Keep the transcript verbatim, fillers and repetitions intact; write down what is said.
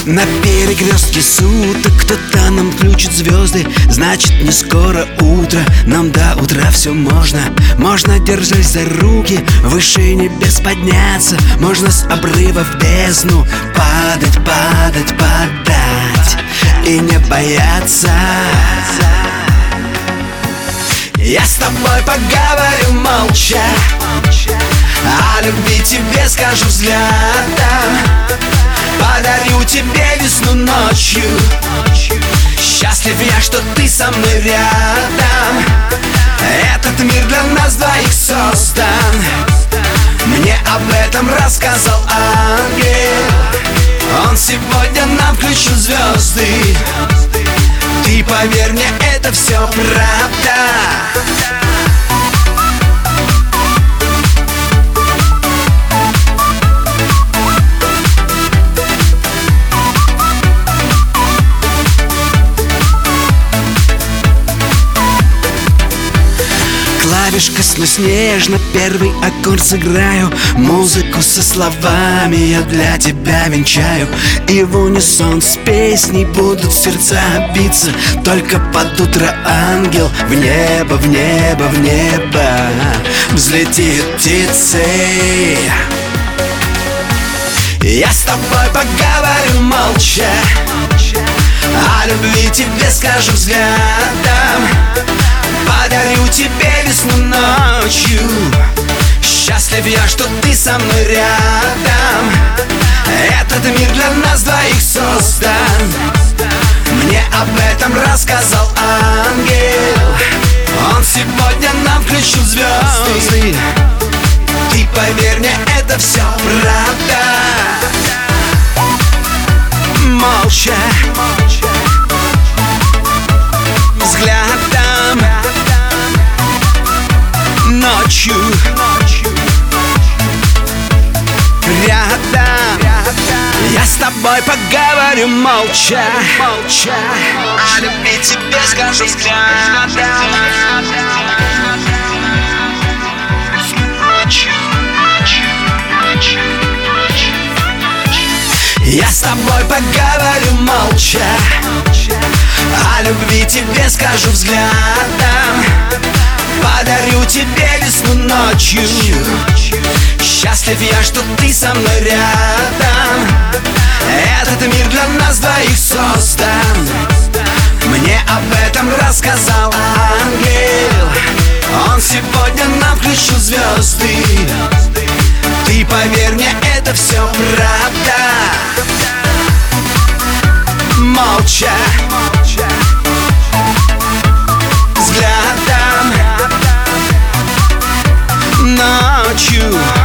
На перекрестке суток кто-то нам включит звезды. Значит, не скоро утро, нам до утра все можно. Можно держать за руки, выше небес подняться. Можно с обрыва в бездну падать, падать, падать и не бояться. Я с тобой поговорю молча, о любви тебе скажу взглядом. Подарю тебе весну ночью. Счастлив я, что ты со мной рядом. Этот мир для нас двоих создан. Мне об этом рассказал ангел. Он сегодня нам включил звезды. Ты поверь мне, это все правда. Клавиш коснусь нежно, первый аккорд сыграю. Музыку со словами я для тебя венчаю. И в унисон с песней будут сердца биться. Только под утро ангел в небо, в небо, в небо взлетит птицей. Я с тобой поговорю молча, о любви тебе скажу взглядом. Подарю тебе весну ночью. Счастлив я, что ты со мной рядом. Этот мир для нас двоих создан. Мне об этом рассказал ангел. Он сегодня нам включил звезды. Ты поверь мне, это все правда. Молча, взглядом, ночью, рядом. Я с тобой поговорю молча, молча, о любви тебе скажу взглядом. Я с тобой поговорю молча, о любви тебе скажу взглядом. Подарю тебе весну ночью. Счастлив я, что ты со мной рядом. Этот мир для нас двоих создан. Мне об этом рассказал ангел. Он сегодня нам включил звезды. Ты поверь мне, это все правда. Молча, взглядом, ночью.